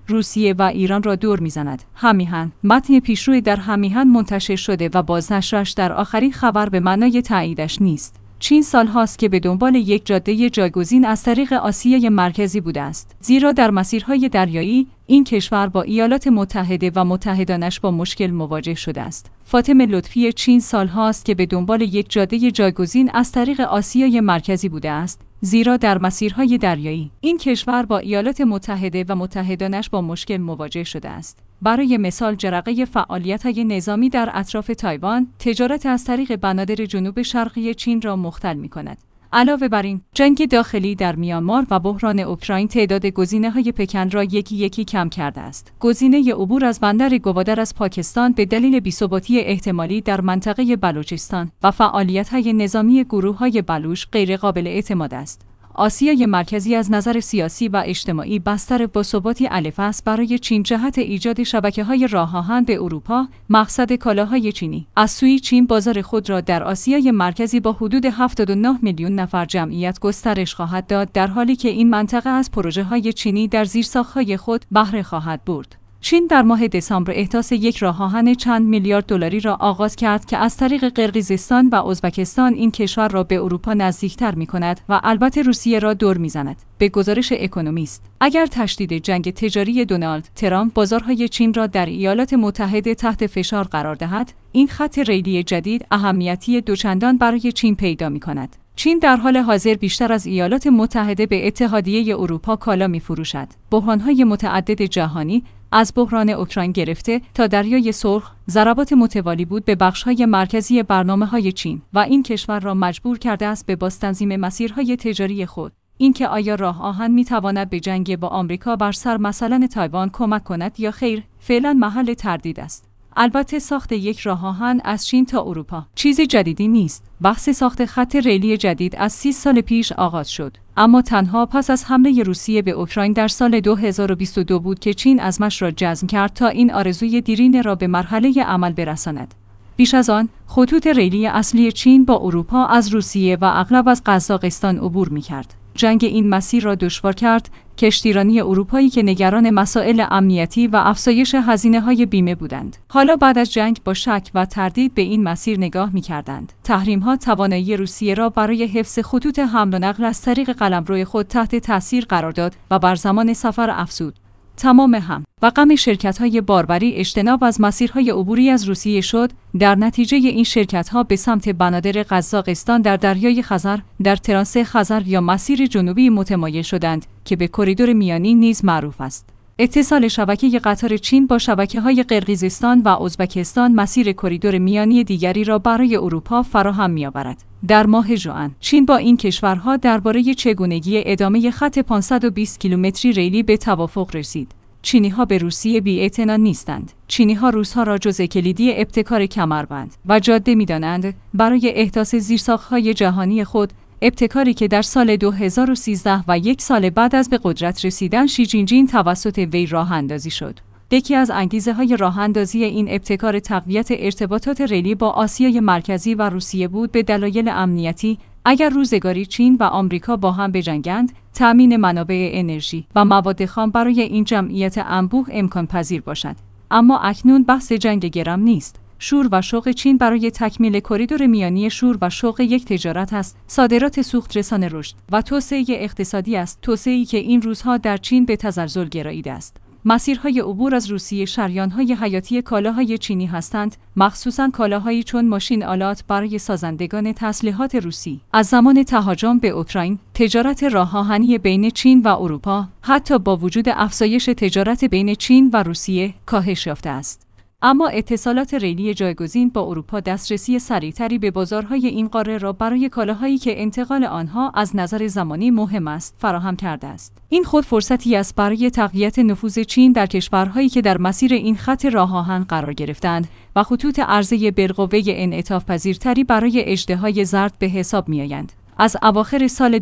روسیه و ایران را دور می‌زند. همیهن متن پیشروی در همیهن منتشر شده و بازنشرش در آخرین خبر به معنای تاییدش نیست. چین سالهاست که به دنبال یک جاده جایگزین از طریق آسیای مرکزی بوده است، زیرا در مسیرهای دریایی این کشور با ایالات متحده و متحدانش با مشکل مواجه شده است. فاطمه لطفی چین سالهاست که به دنبال یک جاده جایگزین از طریق آسیای مرکزی بوده است، زیرا در مسیرهای دریایی این کشور با ایالات متحده و متحدانش با مشکل مواجه شده است. برای مثال جرقه فعالیت‌های نظامی در اطراف تایوان، تجارت از طریق بنادر جنوب شرقی چین را مختل می‌کند. علاوه بر این، جنگ داخلی در میانمار و بحران اوکراین تعداد گزینه‌های پکن را یکی یکی کم کرده است. گزینه عبور از بندر گوادر از پاکستان به دلیل بی‌ثباتی احتمالی در منطقه بلوچستان و فعالیت‌های نظامی گروه‌های بلوچ غیرقابل اعتماد است. آسیای مرکزی از نظر سیاسی و اجتماعی بستر باثباتی الف است برای چین جهت ایجاد شبکه‌های راه‌آهن به اروپا، مقصد کالاهای چینی. از سوی چین بازار خود را در آسیای مرکزی با حدود 79 میلیون نفر جمعیت گسترش خواهد داد، در حالی که این منطقه از پروژه‌های چینی در زیرساخت‌های خود بهره خواهد برد. چین در ماه دسامبر احداث یک راه‌آهن چند میلیارد دلاری را آغاز کرد که از طریق قرقیزستان و ازبکستان این کشور را به اروپا نزدیکتر می‌کند و البته روسیه را دور می‌زند. به گزارش اکونومیست، اگر تشدید جنگ تجاری دونالد ترامپ بازارهای چین را در ایالات متحده تحت فشار قرار دهد، این خط ریلی جدید اهمیتی دوچندان برای چین پیدا می‌کند. چین در حال حاضر بیشتر از ایالات متحده به اتحادیه اروپا کالا می‌فروشد. بحران‌های متعدد جهانی از بحران اوکراین گرفته تا دریای سرخ، ضربات متوالی بود به بخش‌های مرکزی برنامه‌های چین و این کشور را مجبور کرده است به بازتنظیم مسیرهای تجاری خود. اینکه آیا راه آهن می‌تواند به جنگ با آمریکا بر سر مثلا تایوان کمک کند یا خیر، فعلا محل تردید است. البته ساخت یک راه آهن از چین تا اروپا چیز جدیدی نیست. بحث ساخت خط ریلی جدید از 30 سال پیش آغاز شد، اما تنها پس از حمله روسیه به اوکراین در سال 2022 بود که چین عزمش را جزم کرد تا این آرزوی دیرینه را به مرحله عمل برساند. بیش از آن، خطوط ریلی اصلی چین با اروپا از روسیه و اغلب از قزاقستان عبور می‌کرد. جنگ این مسیر را دشوار کرد. کشتیرانی اروپایی که نگران مسائل امنیتی و افزایش هزینه‌های بیمه بودند، حالا بعد از جنگ با شک و تردید به این مسیر نگاه می‌کردند. تحریم‌ها توانایی روسیه را برای حفظ خطوط حمل و نقل از طریق قلمرو خود تحت تاثیر قرار داد و بر زمان سفر افزود. تمام هم و غم شرکت‌های باربری اجتناب از مسیرهای عبوری از روسیه شد. در نتیجه این شرکت‌ها به سمت بنادر قزاقستان در دریای خزر، در ترانس خزر یا مسیر جنوبی متمایل شدند که به کریدور میانی نیز معروف است. اتصال شبکه قطار چین با شبکه‌های قرقیزستان و ازبکستان مسیر کریدور میانی دیگری را برای اروپا فراهم می‌آورد. در ماه ژوئن، چین با این کشورها درباره چگونگی ادامه خط 520 کیلومتری ریلی به توافق رسید. چینی‌ها به روسیه بی‌اعتنا نیستند. چینی‌ها روس‌ها را جزء کلیدی ابتکار کمربند و جاده می‌دانند برای احداث زیرساخت‌های جهانی خود، ابتکاری که در سال 2013 و یک سال بعد از به قدرت رسیدن شی جین پینگ توسط وی راه اندازی شد. یکی از انگیزه‌های راه‌اندازی این ابتکار تقویت ارتباطات ریلی با آسیای مرکزی و روسیه بود. به دلایل امنیتی، اگر روزگاری چین و آمریکا با هم بجنگند، تأمین منابع انرژی و مواد خام برای این جمعیت انبوه امکان پذیر باشد. اما اکنون بحث جنگ گرم نیست. شور و شوق چین برای تکمیل کریدور میانی شور و شوق یک تجارت است، صادرات سوخت رسان رشد و توسعه اقتصادی است، توسعه‌ای که این روزها در چین به تزلزل گراییده است. مسیرهای عبور از روسیه شریان‌های حیاتی کالاهای چینی هستند، مخصوصاً کالاهایی چون ماشین آلات برای سازندگان تسلیحات روسی. از زمان تهاجم به اوکراین، تجارت راه‌آهنی بین چین و اروپا، حتی با وجود افزایش تجارت بین چین و روسیه، کاهش یافته است. اما اتصالات ریلی جایگزین با اروپا دسترسی سریعتری به بازارهای این قاره را برای کالاهایی که انتقال آنها از نظر زمانی مهم است فراهم کرده است. این خود فرصتی است برای تقویت نفوذ چین در کشورهایی که در مسیر این خط راه‌آهن قرار گرفتند و خطوط عرضه بالقوه انعطاف پذیرتری برای اژدهای زرد به حساب می‌آیند. از اواخر سال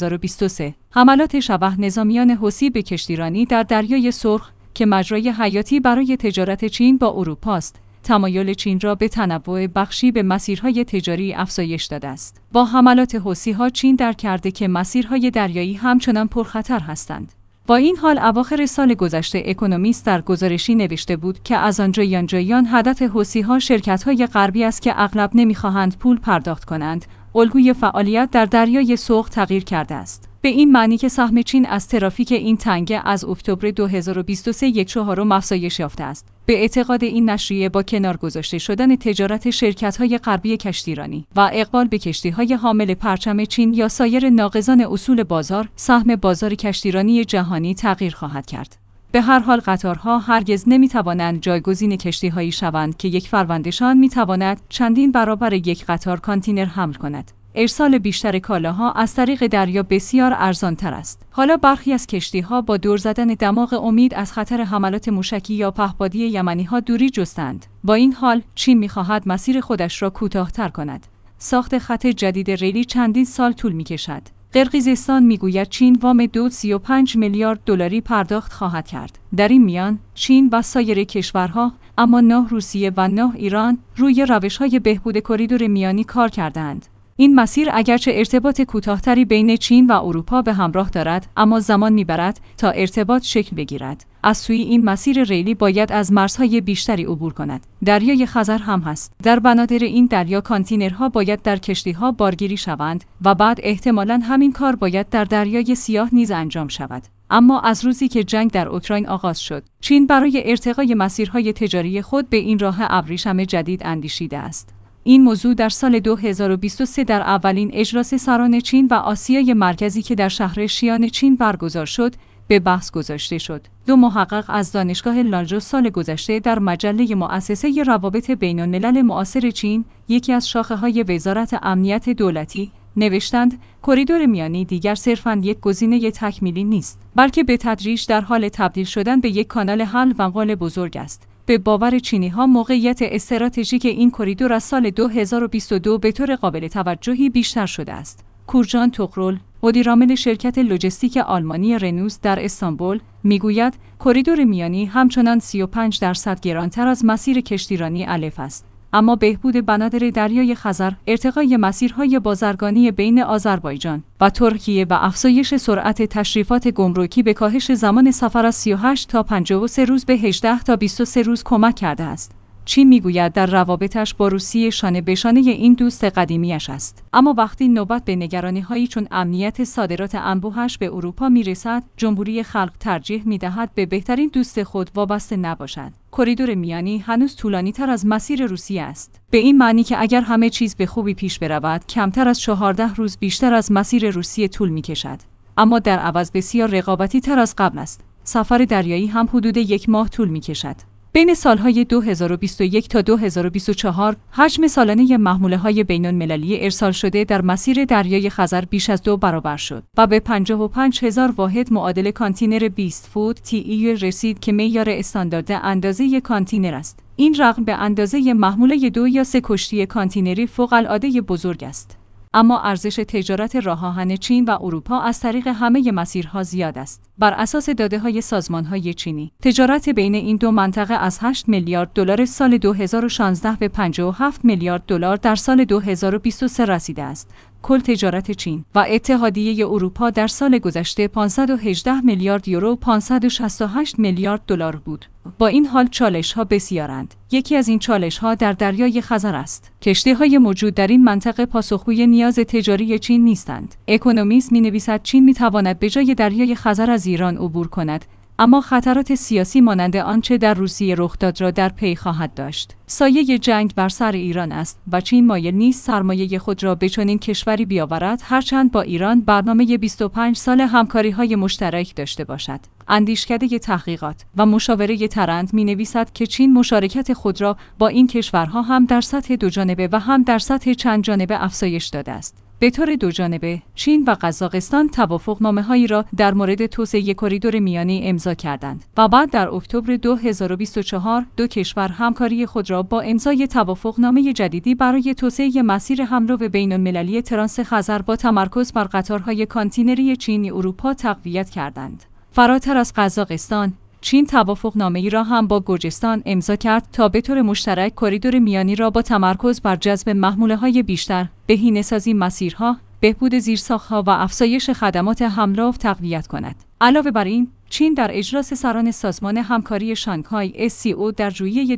2023 حملات شبح نظامیان حوثی به کشتیرانی در دریای سرخ که مجرای حیاتی برای تجارت چین با اروپا است، تمایل چین را به تنوع بخشی به مسیرهای تجاری افزایش داده است. با حملات حوثی‌ها چین درک کرده که مسیرهای دریایی همچنان پرخطر هستند. با این حال اواخر سال گذشته اکونومیست در گزارشی نوشته بود که از آن جایان هدف حوثی‌ها شرکت‌های غربی است که اغلب نمی‌خواهند پول پرداخت کنند. الگوی فعالیت در دریای سرخ تغییر کرده است. به این معنی که سهم چین از ترافیک این تنگه از اکتبر 2023 1/4 افزایش یافته است. به اعتقاد این نشریه با کنار گذاشته شدن تجارت شرکت‌های غربی کشتیرانی و اقبال به کشتی‌های حامل پرچم چین یا سایر ناقضان اصول بازار، سهم بازار کشتیرانی جهانی تغییر خواهد کرد. به هر حال قطارها هرگز نمی‌توانند جایگزین کشتی‌هایی شوند که یک فروندشان می‌تواند چندین برابر یک قطار کانتینر حمل کند. ارسال بیشتر کالاها از طریق دریا بسیار ارزان‌تر است. حالا برخی از کشتی‌ها با دور زدن دماغ امید از خطر حملات موشکی یا پهپادی یمنی‌ها دوری جستند. با این حال چین می‌خواهد مسیر خودش را کوتاه‌تر کند. ساخت خط جدید ریلی چندین سال طول می‌کشد. قرقیزستان میگوید چین وام 235 میلیارد دلاری پرداخت خواهد کرد. در این میان چین و سایر کشورها اما نه روسیه و نه ایران روی روش‌های بهبود کریدور میانی کار کردند. این مسیر اگرچه ارتباط کوتاه‌تری بین چین و اروپا به همراه دارد، اما زمان می‌برد تا ارتباط شکل بگیرد. از سوی این مسیر ریلی باید از مرزهای بیشتری عبور کند. دریای خزر هم هست. در بنادر این دریا کانتینرها باید در کشتی‌ها بارگیری شوند و بعد احتمالاً همین کار باید در دریای سیاه نیز انجام شود. اما از روزی که جنگ در اوکراین آغاز شد، چین برای ارتقای مسیرهای تجاری خود به این راه ابریشم جدید اندیشیده است. این موضوع در سال 2023 در اولین اجلاس سران چین و آسیای مرکزی که در شهر شیان چین برگزار شد، به بحث گذاشته شد. دو محقق از دانشگاه لانژو سال گذشته در مجله مؤسسه روابط بین‌الملل معاصر چین، یکی از شاخه‌های وزارت امنیت دولتی، نوشتند کریدور میانی دیگر صرفاً یک گزینه تکمیلی نیست، بلکه به تدریج در حال تبدیل شدن به یک کانال حل و انتقال بزرگ است. به باور چینی‌ها موقعیت استراتژیک این کریدور از سال 2022 به طور قابل توجهی بیشتر شده است. کورجان توغرل، مدیرعامل شرکت لوجستیک آلمانی رنوس در استانبول، میگوید کریدور میانی همچنان 35% گرانتر از مسیر کشتیرانی الف است. اما بهبود بنادر دریای خزر، ارتقای مسیرهای بازرگانی بین آذربایجان و ترکیه و افزایش سرعت تشریفات گمرکی به کاهش زمان سفر از 38 تا 53 روز به 18 تا 23 روز کمک کرده است. چین میگوید در روابطش با روسیه شانه به شانه این دوست قدیمیش است. اما وقتی نوبت به نگرانی‌هایی چون امنیت صادرات انبوهش به اروپا میرسد، جمهوری خلق ترجیح میدهد به بهترین دوست خود وابسته نباشد. کریدور میانی هنوز طولانی‌تر از مسیر روسیه است. به این معنی که اگر همه چیز به خوبی پیش برود، کمتر از 14 روز بیشتر از مسیر روسیه طول می‌کشد. اما در عوض بسیار رقابتی‌تر از قبل است. سفر دریایی هم حدود 1 ماه طول می‌کشد. بین سالهای 2021 تا 2024 حجم سالانه محموله‌های بین‌المللی ارسال شده در مسیر دریای خزر بیش از 2 برابر شد و به 55,000 واحد معادل کانتینر 20 فوت TEU رسید که معیار استاندارد اندازه کانتینر است. این رقم به اندازه محموله 2 یا 3 کشتی کانتینری فوق‌العاده بزرگ است. اما ارزش تجارت راه‌آهن چین و اروپا از طریق همه مسیرها زیاد است. بر اساس داده‌های سازمان‌های چینی، تجارت بین این دو منطقه از 8 میلیارد دلار سال 2016 به 57 میلیارد دلار در سال 2023 رسیده است. کل تجارت چین و اتحادیه اروپا در سال گذشته 518 میلیارد یورو و 568 میلیارد دلار بود. با این حال چالش‌ها بسیارند. یکی از این چالش‌ها در دریای خزر است. کشتی‌های موجود در این منطقه پاسخگوی نیاز تجاری چین نیستند. اکونومیست می‌نویسد چین می‌تواند به جای دریای خزر از ایران عبور کند، اما خطرات سیاسی مانند آنچه در روسیه رخ داد را در پی خواهد داشت. سایه جنگ بر سر ایران است و چین مایل نیست سرمایه خود را به چنین کشوری بیاورد، هرچند با ایران برنامه 25 سال همکاری‌های مشترک داشته باشد. اندیشکده تحقیقات و مشاوره ترند می‌نویسد که چین مشارکت خود را با این کشورها هم در سطح دوجانبه و هم در سطح چند جانبه افزایش داده است. به طور دوجانبه، چین و قزاقستان توافقنامه‌هایی را در مورد توسعه کریدور میانی امضا کردند و بعد در اکتبر 2024 دو کشور همکاری خود را با امضای توافقنامه جدیدی برای توسعه مسیر حمل بین‌المللی ترانس خزر با تمرکز بر قطارهای کانتینری چینی اروپا تقویت کردند. فراتر از قزاقستان، چین توافقنامه‌ای را هم با گرجستان امضا کرد تا به طور مشترک کریدور میانی را با تمرکز بر جذب محموله‌های بیشتر، بهینه‌سازی مسیرها، بهبود زیرساخت‌ها و افزایش خدمات حمل تقویت کند. علاوه بر این، چین در اجلاس سران سازمان همکاری شانگهای SCO در ژوئیه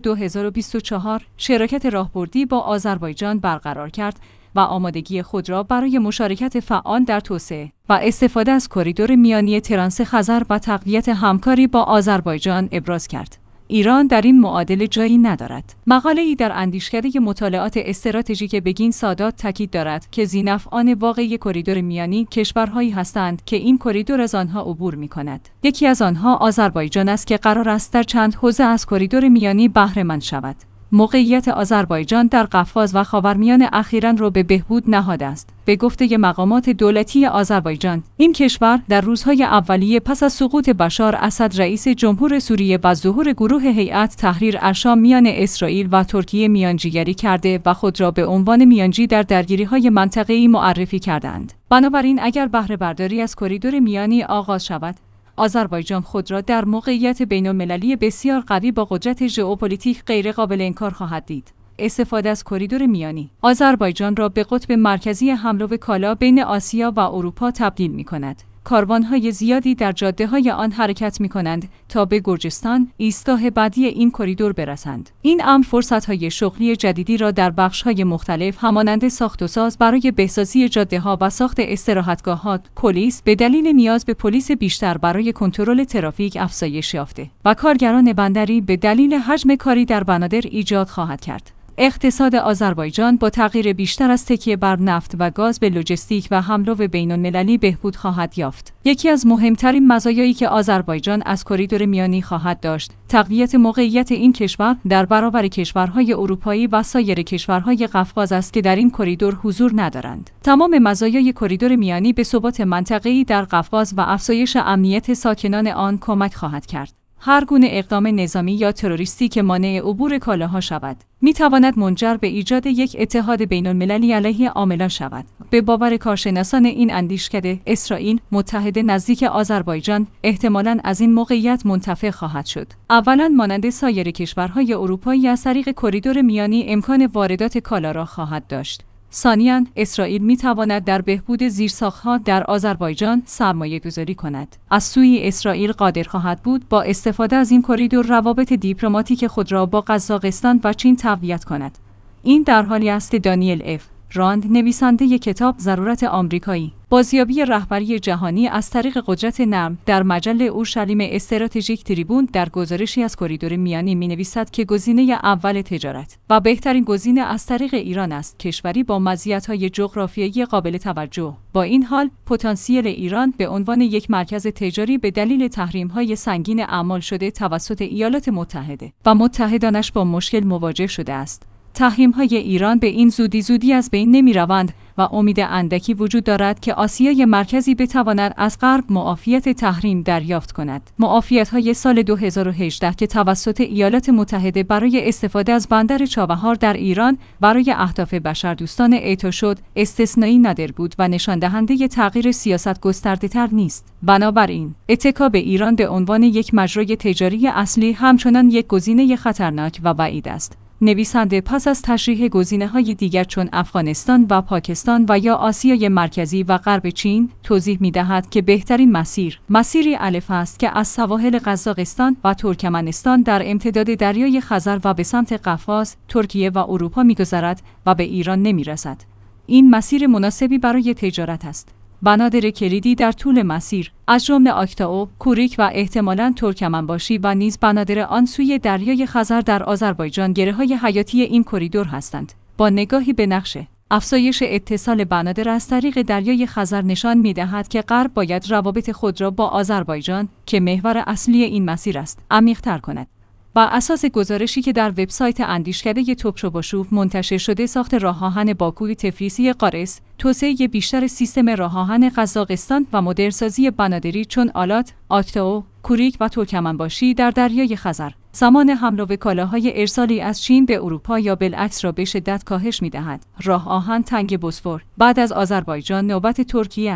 2024 شراکت راهبردی با آذربایجان برقرار کرد و آمادگی خود را برای مشارکت فعال در توسعه و استفاده از کریدور میانی ترانس خزر و تقویت همکاری با آذربایجان ابراز کرد. ایران در این معادله جایی ندارد. مقاله‌ای در اندیشکده مطالعات استراتژیک بگین سادات تاکید دارد که ذی‌نفعان واقعی کریدور میانی کشورهایی هستند که این کریدور از آنها عبور می‌کند. یکی از آنها آذربایجان است که قرار است در چند حوزه از کریدور میانی بهره‌مند شود. موقعیت آذربایجان در قفقاز و خاورمیانه اخیراً رو به بهبود نهاده است. به گفته مقامات دولتی آذربایجان، این کشور در روزهای اولیه پس از سقوط بشار اسد رئیس جمهور سوریه و ظهور گروه هیئت تحریر الشام میان اسرائیل و ترکیه میانجیگری کرده و خود را به عنوان میانجی در درگیری‌های منطقه‌ای معرفی کردند. بنابراین اگر بهره برداری از کریدور میانی آغاز شود، آذربایجان خود را در موقعیت بین‌المللی بسیار قوی با قدرت ژئوپلیتیک غیرقابل انکار خواهد دید. استفاده از کریدور میانی آذربایجان را به قطب مرکزی حمل و کالا بین آسیا و اروپا تبدیل می‌کند. کاروان‌های زیادی در جاده‌های آن حرکت می‌کنند تا به گرجستان، ایستگاه بعدی این کریدور برسند. این امر فرصت‌های شغلی جدیدی را در بخش‌های مختلف همانند ساخت و ساز برای بهسازی جاده‌ها و ساخت استراحتگاه‌ها، پلیس به دلیل نیاز به پلیس بیشتر برای کنترل ترافیک افزایش یافته و کارگران بندری به دلیل حجم کاری در بنادر ایجاد خواهد کرد. اقتصاد آذربایجان با تغییر بیشتر از تکیه بر نفت و گاز به لوجستیک و حمل و بین‌المللی بهبود خواهد یافت. یکی از مهمترین مزایایی که آذربایجان از کریدور میانی خواهد داشت، تقویت موقعیت این کشور در برابر کشورهای اروپایی و سایر کشورهای قفقاز است که در این کریدور حضور ندارند. تمام مزایای کریدور میانی به ثبات منطقه‌ای در قفقاز و افزایش امنیت ساکنان آن کمک خواهد کرد. هر گونه اقدام نظامی یا تروریستی که مانع عبور کالاها شود، می‌تواند منجر به ایجاد یک اتحاد بین‌المللی علیه عاملان شود. به باور کارشناسان این اندیشکده، اسرائیل، متحد نزدیک آذربایجان، احتمالاً از این موقعیت منتفع خواهد شد. اولاً مانند سایر کشورهای اروپایی از طریق کریدور میانی امکان واردات کالا را خواهد داشت. ثانیاً، اسرائیل می‌تواند در بهبود زیرساخت‌ها در آذربایجان سرمایه‌گذاری کند. از سوی اسرائیل قادر خواهد بود با استفاده از این کریدور روابط دیپلماتیک خود را با قزاقستان و چین تقویت کند. این در حالی است که دانیل اف. راند، نویسنده کتاب ضرورت آمریکایی، بازیابی رهبری جهانی از طریق قدرت نرم، در مجله اورشلیم استراتژیک تریبون در گزارشی از کریدور میانی می‌نویسد که گزینه اول تجارت و بهترین گزینه از طریق ایران است، کشوری با مزیت‌های جغرافیایی قابل توجه. با این حال، پتانسیل ایران به عنوان یک مرکز تجاری به دلیل تحریم‌های سنگین اعمال شده توسط ایالات متحده و متحدانش با مشکل مواجه شده است. تحریم‌های ایران به این زودی از بین نمی‌روند و امید اندکی وجود دارد که آسیای مرکزی بتواند از غرب معافیت تحریم دریافت کند. معافیت‌های سال 2018 که توسط ایالات متحده برای استفاده از بندر چابهار در ایران برای اهداف بشردوستانه اعطا شد، استثنایی نادر بود و نشان دهنده تغییر سیاست گسترده‌تر نیست. بنابراین، اتکا به ایران به عنوان یک مجرای تجاری اصلی همچنان یک گزینه خطرناک و بعید است. نویسنده پس از تشریح گزینه‌های دیگر چون افغانستان و پاکستان و یا آسیای مرکزی و غرب چین توضیح می‌دهد که بهترین مسیری الف است که از سواحل قزاقستان و ترکمنستان در امتداد دریای خزر و به سمت قفقاز، ترکیه و اروپا می‌گذرد و به ایران نمی‌رسد. این مسیر مناسبی برای تجارت است. بنادر کلیدی در طول مسیر از جمله آکتائو، کوریک و احتمالاً ترکمنباشی و نیز بنادر آن سوی دریای خزر در آذربایجان گره‌های حیاتی این کریدور هستند. با نگاهی به نقشه، افزایش اتصال بنادر از طریق دریای خزر نشان می‌دهد که غرب باید روابط خود را با آذربایجان که محور اصلی این مسیر است، عمیق‌تر کند. بر اساس گزارشی که در وبسایت اندیشکده توپچوباشوف منتشر شده، ساخت راه‌آهن باکوی تفلیسی قارس، توسعه بیشتر سیستم راه‌آهن قزاقستان و مدرنسازی بنادری چون آلات، آکتائو، کوریک و ترکمنباشی در دریای خزر، زمان حمل و کالاهای ارسالی از چین به اروپا یا بالعکس را به شدت کاهش می‌دهد. راه‌آهن تنگ بوسفور بعد از آذربایجان نوبت ترکیه است.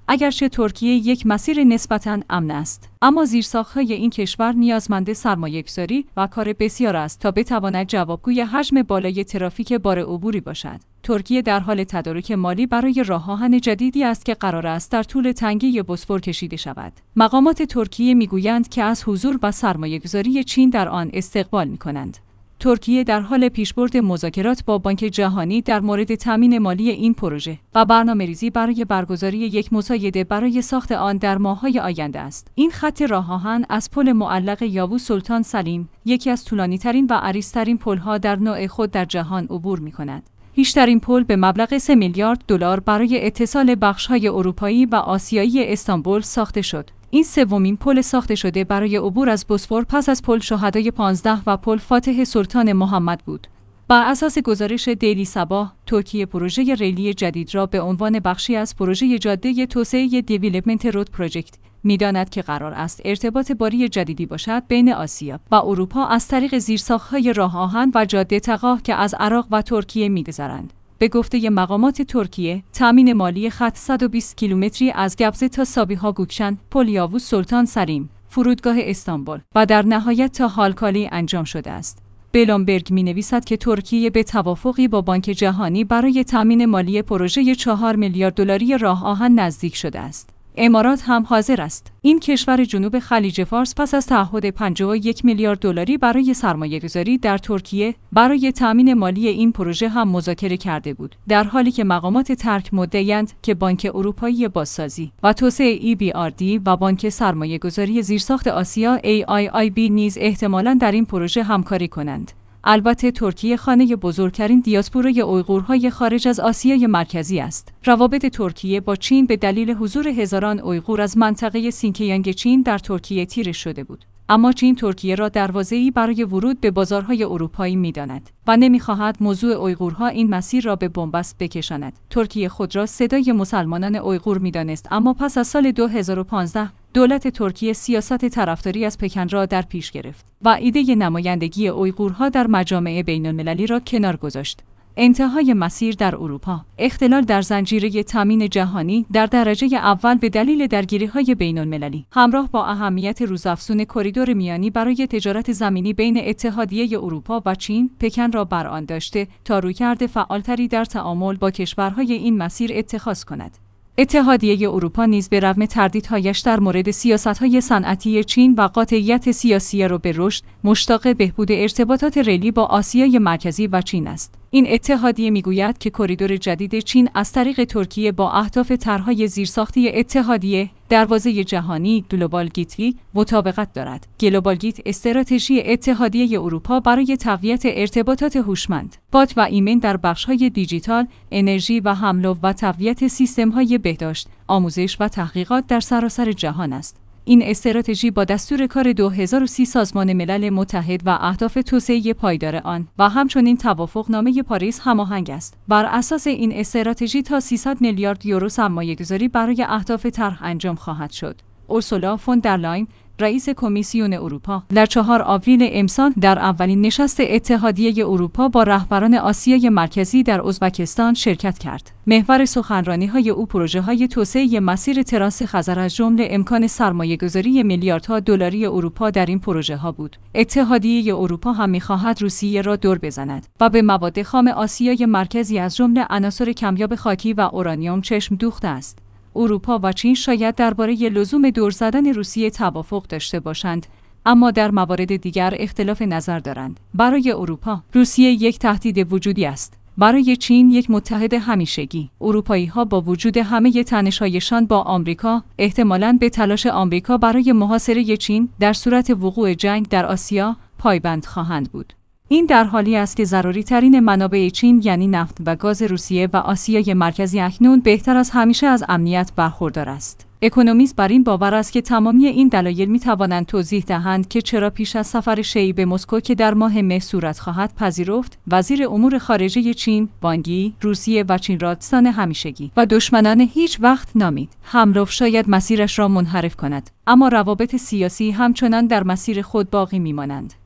اگرچه ترکیه یک مسیر نسبتاً امن است، اما زیرساخت‌های این کشور نیازمند سرمایه‌گذاری و کار بسیار است تا بتواند جوابگوی حجم بالای ترافیک بار عبوری باشد. ترکیه در حال تدارک مالی برای راه‌آهن جدیدی است که قرار است در طول تنگه بوسفور کشیده شود. مقامات ترکیه می‌گویند که از حضور و سرمایه‌گذاری چین در آن استقبال می‌کنند. ترکیه در حال پیشبرد مذاکرات با بانک جهانی در مورد تامین مالی این پروژه و برنامه‌ریزی برای برگزاری یک مصایده برای ساخت آن در ماه‌های آینده است. این خط راه‌آهن از پل معلق یاووش سلطان سلیم، یکی از طولانی‌ترین و عریض‌ترین پل‌ها در نوع خود در جهان عبور می‌کند. بیشترین پل به مبلغ 3 میلیارد دلار برای اتصال بخش‌های اروپایی و آسیایی استانبول ساخته شد. این سومین پل ساخته شده برای عبور از بوسفور پس از پل شهدای 15 و پل فاتح سلطان محمد بود. بر اساس گزارش دیلی صباح، ترکیه پروژه ریلی جدید را به عنوان بخشی از پروژه جاده توسعه دیولپمنت رود پروژکت می‌داند که قرار است ارتباط باری جدیدی باشد بین آسیا و اروپا از طریق زیرساخت‌های راه‌آهن و جاده تقاح که از عراق و ترکیه می‌گذرند. به گفته مقامات ترکیه، تامین مالی خط 120 کیلومتری از گبزه تا سابیها گوکشن، پل یاووش سلطان سلیم، فرودگاه استانبول و در نهایت تا هالکالی انجام شده است. بلومبرگ می‌نویسد که ترکیه به توافقی با بانک جهانی برای تامین مالی پروژه 4 میلیارد دلاری راه‌آهن نزدیک شده است. امارات هم حاضر است. این کشور جنوب خلیج فارس پس از تعهد 51 میلیارد دلاری برای سرمایه‌گذاری در ترکیه برای تامین مالی این پروژه هم مذاکره کرده بود، در حالی که مقامات ترک مدعی‌اند که بانک اروپایی بازسازی و توسعه EBRD و بانک سرمایه‌گذاری زیرساخت آسیا AIIB نیز احتمالاً در این پروژه همکاری کنند. البته ترکیه خانه بزرگترین دیاسپورای اویغورهای خارج از آسیای مرکزی است. روابط ترکیه با چین به دلیل حضور هزاران اویغور از منطقه سینکیانگ چین در ترکیه تیره شده بود. اما چین ترکیه را دروازه‌ای برای ورود به بازارهای اروپایی می‌داند و نمی‌خواهد موضوع اویغورها این مسیر را به بنبست بکشاند. ترکیه خود را صدای مسلمانان اویغور می‌دانست، اما پس از سال 2015 دولت ترکیه سیاست طرفداری از پکن را در پیش گرفت و ایده نمایندگی اویغورها در مجامع بین‌المللی را کنار گذاشت. انتهای مسیر در اروپا، اختلال در زنجیره تامین جهانی در درجه اول به دلیل درگیری‌های بین‌المللی همراه با اهمیت روزافزون کریدور میانی برای تجارت زمینی بین اتحادیه اروپا و چین، پکن را بر آن داشته تا رویکرد فعالتری در تعامل با کشورهای این مسیر اتخاذ کند. اتحادیه اروپا نیز به رغم تردیدهایش در مورد سیاست‌های صنعتی چین و قاطعیت سیاسی رو به رشد، مشتاق بهبود ارتباطات ریلی با آسیای مرکزی و چین است. این اتحادیه میگوید که کریدور جدید چین از طریق ترکیه با اهداف طرح‌های زیرساختی اتحادیه دروازه جهانی گلوبال گیتوی مطابقت دارد. گلوبال گیت استراتژی اتحادیه اروپا برای تقویت ارتباطات هوشمند، بات و ایمن در بخش‌های دیجیتال، انرژی و حمل و تقویت سیستم‌های بهداشت، آموزش و تحقیقات در سراسر جهان است. این استراتژی با دستور کار 2030 سازمان ملل متحد و اهداف توسعه پایدار آن و همچنین توافقنامه پاریس هماهنگ است. بر اساس این استراتژی تا 300 میلیارد یورو سرمایه‌گذاری برای اهداف طرح انجام خواهد شد. اورسولا فون در لاین، رئیس کمیسیون اروپا، در 4 آوریل امسال در اولین نشست اتحادیه اروپا با رهبران آسیای مرکزی در ازبکستان شرکت کرد. محور سخنرانی‌های او پروژه‌های توسعه مسیر تراس خزر از جمله امکان سرمایه‌گذاری میلیاردها دلاری اروپا در این پروژه‌ها بود. اتحادیه اروپا هم می‌خواهد روسیه را دور بزند و به مواد خام آسیای مرکزی از جمله عناصر کمیاب خاکی و اورانیوم چشم دوخته است. اروپا و چین شاید درباره لزوم دور زدن روسیه توافق داشته باشند، اما در موارد دیگر اختلاف نظر دارند. برای اروپا، روسیه یک تهدید وجودی است. برای چین یک متحد همیشگی. اروپایی‌ها با وجود همه تنش‌هایشان با آمریکا، احتمالاً به تلاش آمریکا برای محاصره چین در صورت وقوع جنگ در آسیا پایبند خواهند بود. این در حالی است که ضروری ترین منابع چین یعنی نفت و گاز روسیه و آسیای مرکزی اکنون بهتر از همیشه از امنیت برخوردار است. اکونومیست بر این باور است که تمامی این دلایل می توانند توضیح دهند که چرا پیش از سفر شی به مسکو که در ماه مه صورت خواهد پذیرفت، وزیر امور خارجه چین، وانگ یی، روسیه و چین را دوستان همیشگی و دشمنان هیچ وقت نامید. همراه شاید مسیرش را منحرف کند، اما روابط سیاسی همچنان در مسیر خود باقی می مانند.